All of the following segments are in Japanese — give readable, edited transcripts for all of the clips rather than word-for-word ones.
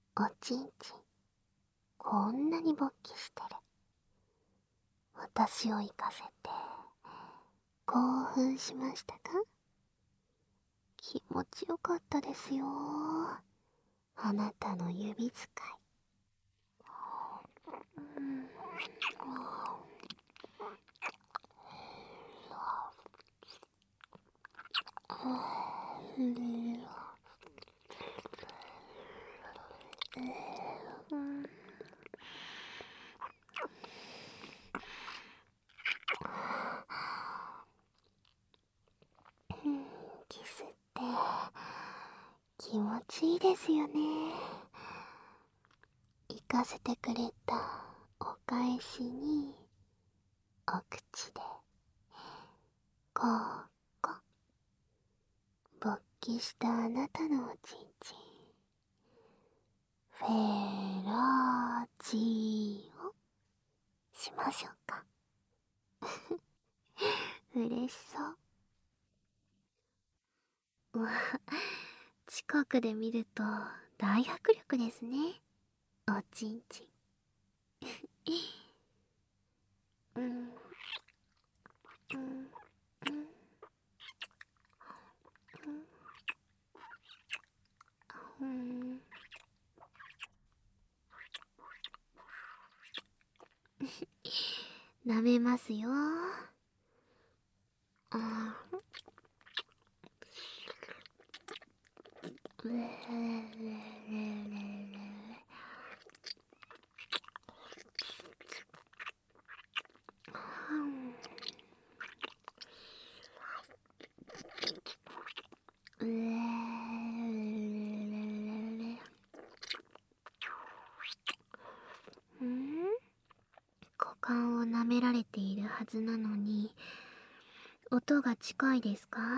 おちんちん、こんなに勃起してる。私を行かせて、興奮しましたか？気持ちよかったですよ。あなたの指使い。キスって気持ちいいですよね。行かせてくれたお返しに、お口でこうこ勃起したあなたのおちんちん、フェローチをしましょうか。嬉しそう。うわ、近くで見ると大迫力ですね、おちんちん。うんうんうんうん。舐めますよ。あ股間を舐められているはずなのに、音が近いですか？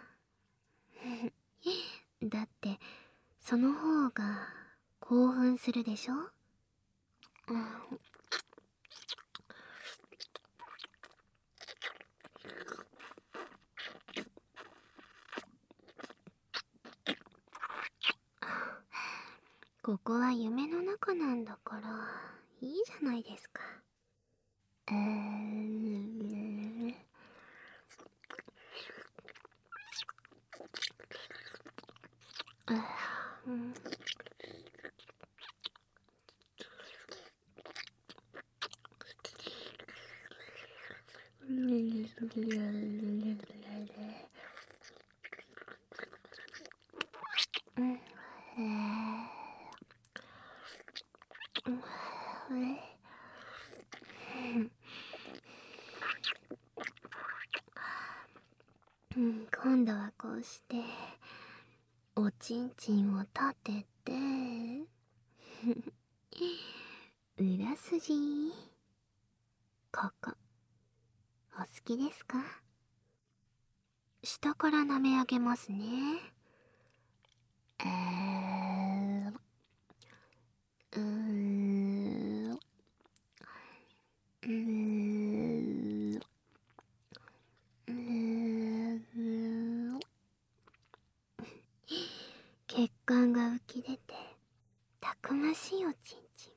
だってその方が興奮するでしょ？ここは夢の中なんだからいいじゃないですか。今度はこうしておちんちんを立てて裏筋、ここお好きですか？下から舐め上げますね。うーんうーんうーん血管が浮き出てたくましいおちんちん。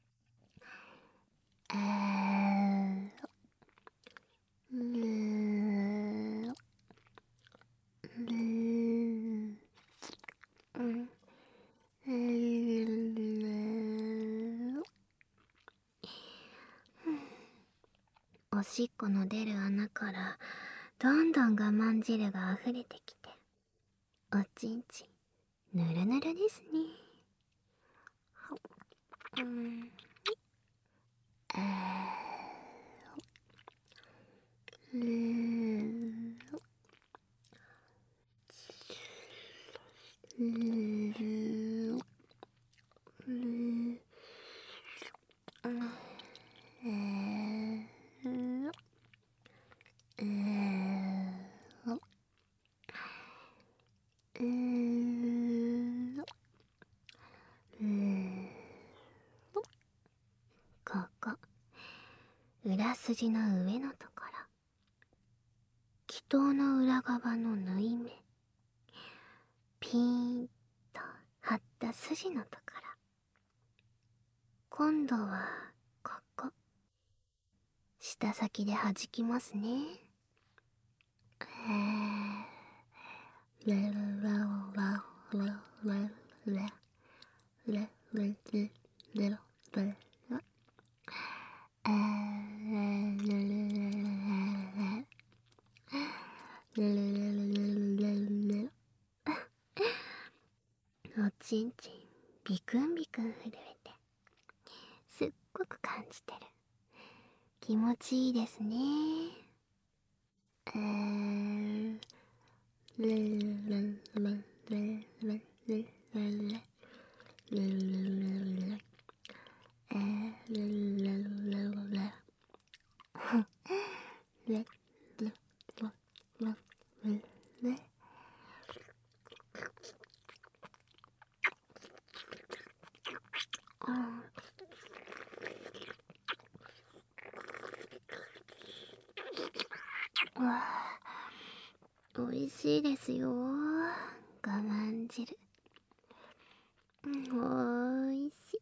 うーんうーんうんおしっこの出る穴からどんどん我慢汁が溢れてきて、おちんちんぬるぬるですね。うんうーんうーんここ裏筋の上のところ、気筒の裏側の縫い目、ピーンと張った筋のところ、 今度はここ舌先で弾きますね。おちんちんビクンビクン震えてすっごく感じてる。気持ちいいですね。おいしいですよ。我慢汁。おいしい。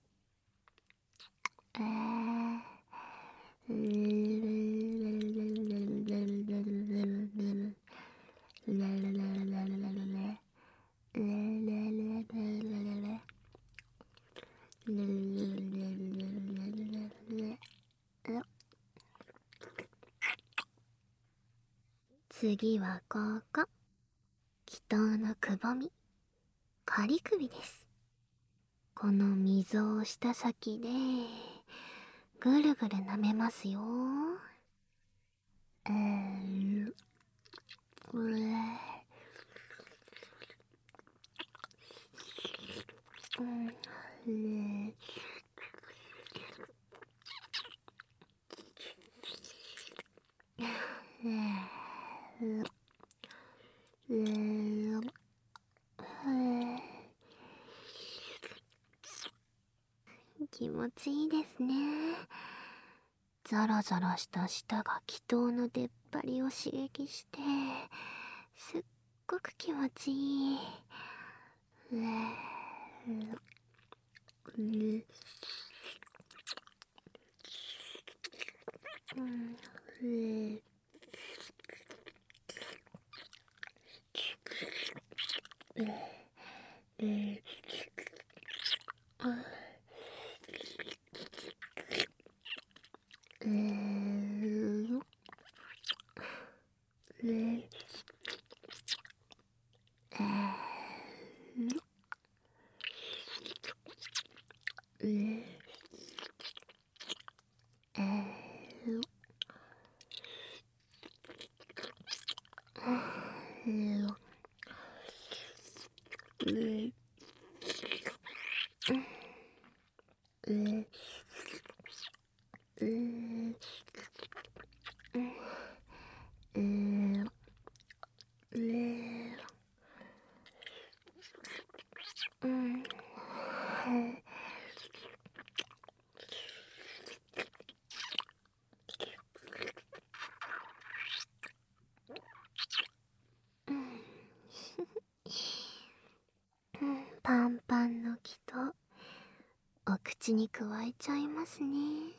次はここ。祈祷のくぼみ。仮首です。この溝をした先でぐるぐる舐めますよ。気持ちいいですね。ザラザラした舌が祈祷の出っ張りを刺激してすっごく気持ちいい。パンパンの祈祷お口にくわえちゃいますね。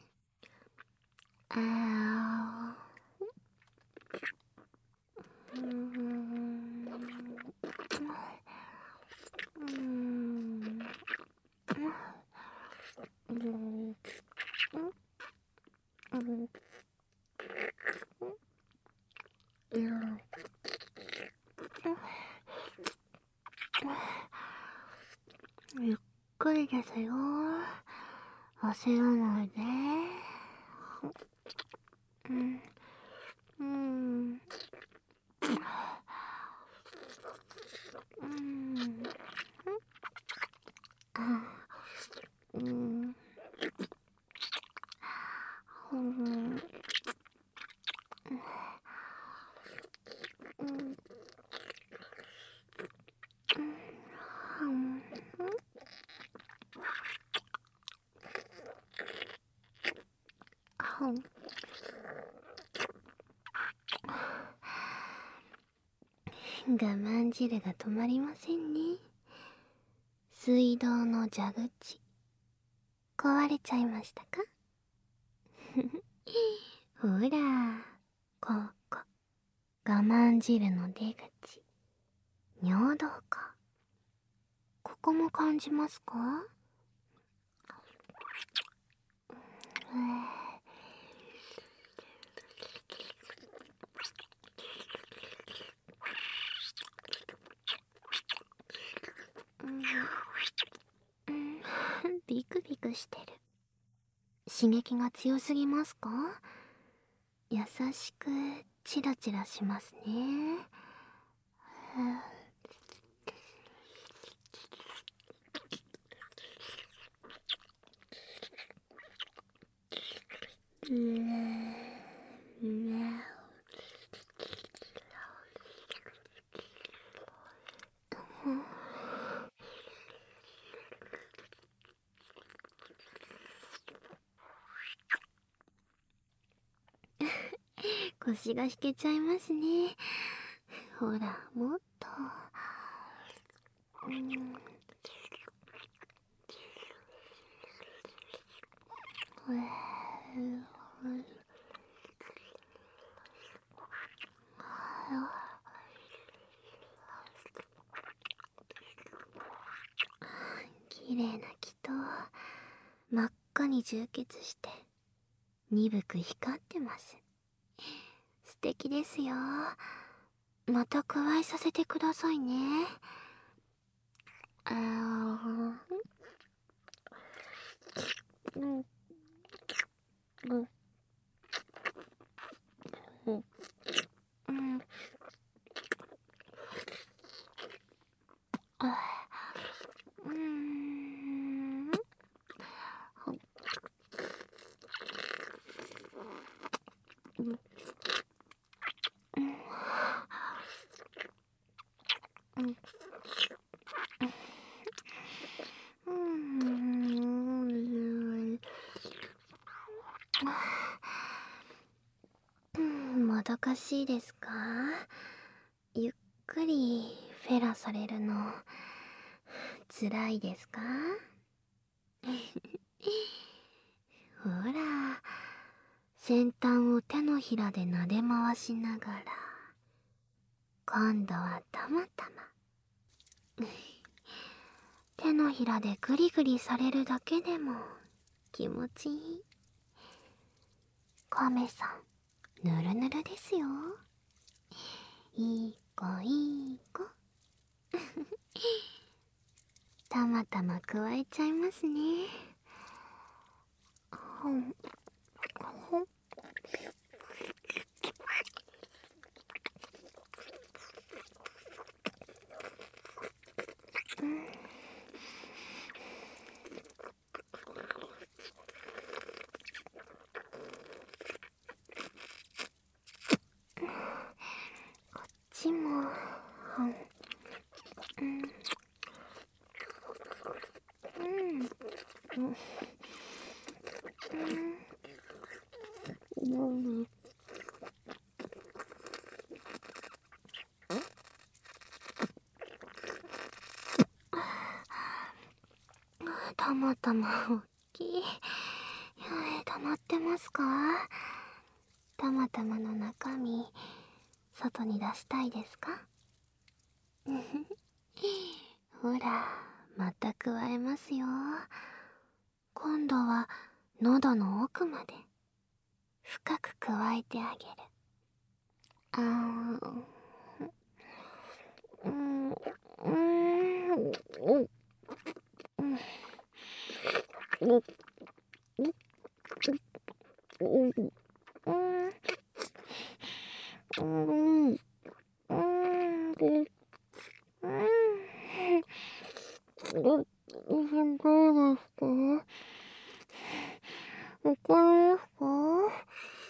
ゆっくりですよ。焦らないで。我慢汁が止まりませんね。水道の蛇口。 壊れちゃいましたか？ほら、ここ、我慢汁の出口、尿道か。ここも感じますか？ビクビクしてる。刺激が強すぎますか？優しくチラチラしますね。腰が引けちゃいますね。ほら、もっと。綺麗な気と真っ赤に充血して鈍く光ってます。素敵ですよ。また加えさせてくださいね。もどかしいですか？ゆっくりフェラされるの辛いですか？ほら、先端を手のひらで撫で回しながら、今度はたまたま手のひらでグリグリされるだけでも気持ちいい。カメさん、ぬるぬるですよ。いい子いい子。たまたま加えちゃいますね。こっちも。たまたま大きい。溜まってますか？たまたまの中身、外に出したいですか？ほら、また加えますよ。今度は喉の奥まで深く加えてあげる。わかりますか？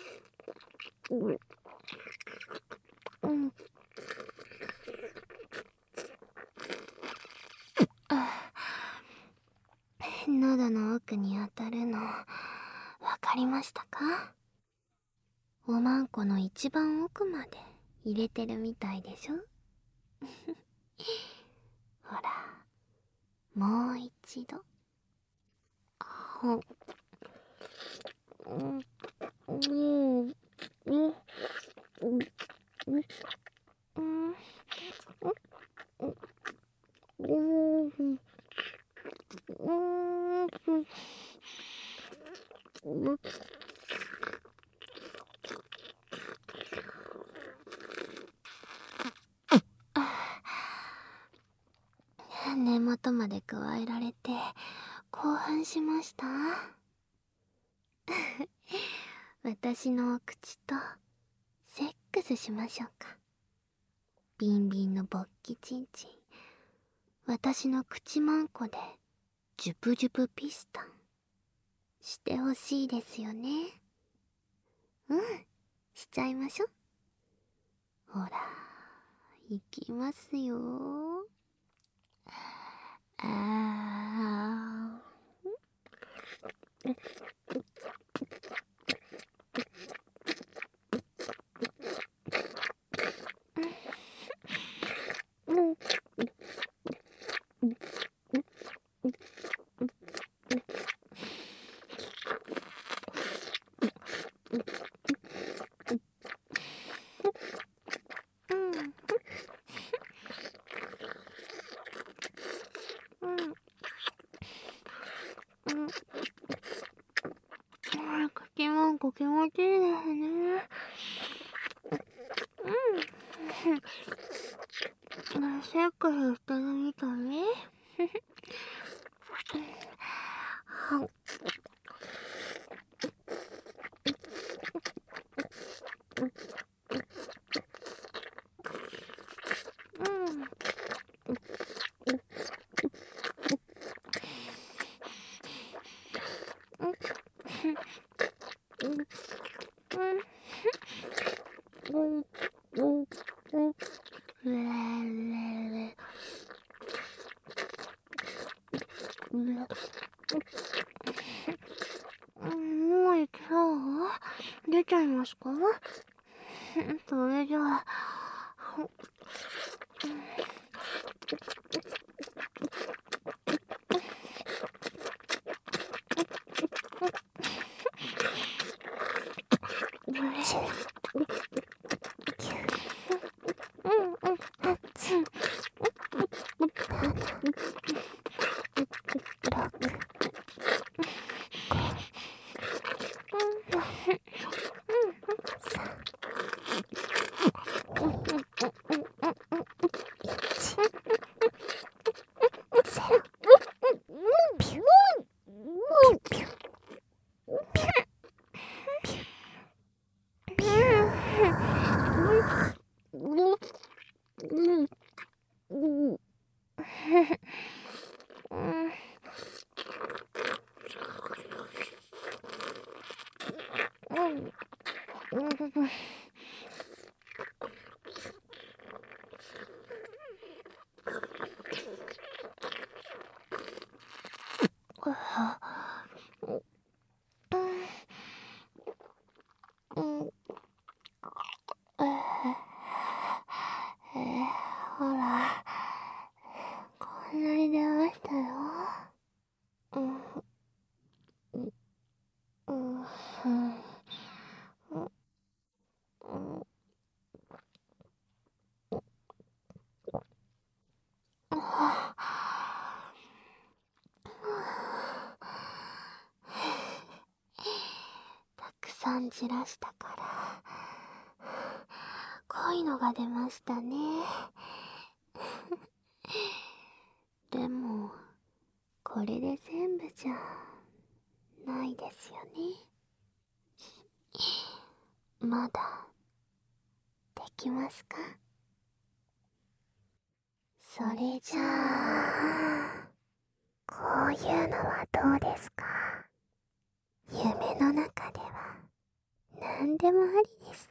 喉の奥に当たるの、わかりましたか？おまんこの一番奥まで入れてるみたいでしょ？ほら、もう一度。 根元まで加えられて興奮しました。私のお口とセックスしましょうか。ビンビンの勃起チンチン、私の口まんこでジュプジュプピスタンしてほしいですよね。しちゃいましょ。ほら、いきますよ。口まんこ気持ちいいですね。セックスしてるみたい。もういけそう？出ちゃいますか？それじゃあ、ほら、こんなに出ましたよ。たくさん散らしたから濃いのが出ましたね。でもこれで全部じゃないですよね。まだできますか？それじゃあ、こういうのはどうですか？夢の中では何でもありです。